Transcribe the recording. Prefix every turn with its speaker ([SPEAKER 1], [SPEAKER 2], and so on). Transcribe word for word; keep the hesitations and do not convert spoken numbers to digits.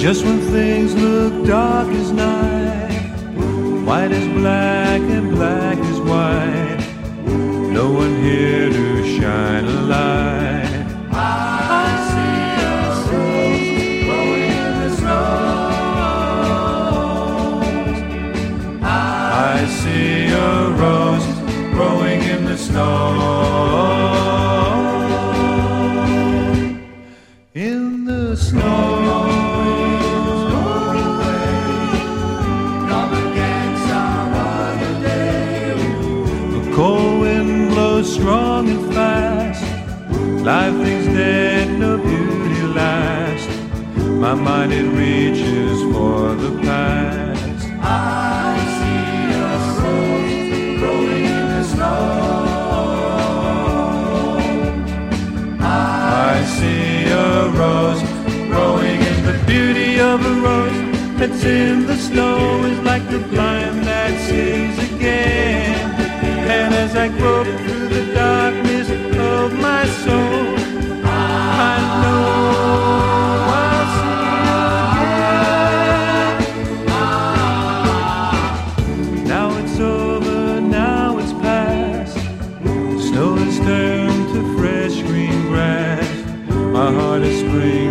[SPEAKER 1] Just when things look dark as night, white as black and black as white, no one here to shine a light. I see a rose growing in the snow. I see a rose growing in the snow. In the snow. Cold wind blows strong and fast. Life things dead, no beauty lasts. My mind it reaches for the past. I see a rose growing in the snow. I see a rose growing in the beauty of a rose that's in the snow is like the blind that sees again. And as I grope through the darkness of my soul, I know I'll see you again. Now it's over, now it's past. Snow has turned to fresh green grass. My heart is spring.